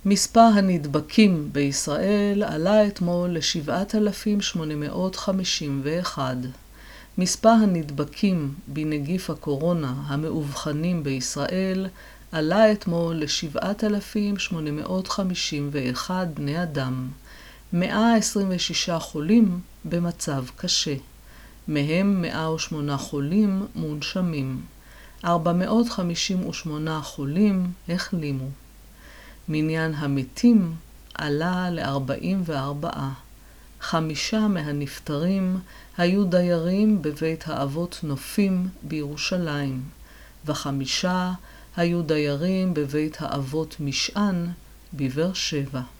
מספר הנדבקים בישראל עלה אתמול ל-7,851. מספר הנדבקים בנגיף הקורונה המאובחנים בישראל עלה אתמול ל-7,851 בני אדם. 126 חולים במצב קשה. מהם 108 חולים מונשמים. 458 חולים החלימו. מניין המתים עלה ל-44. 5 מהנפטרים היו דיירים בבית האבות נופים בירושלים, ו5 היו דיירים בבית האבות משען בבאר שבע.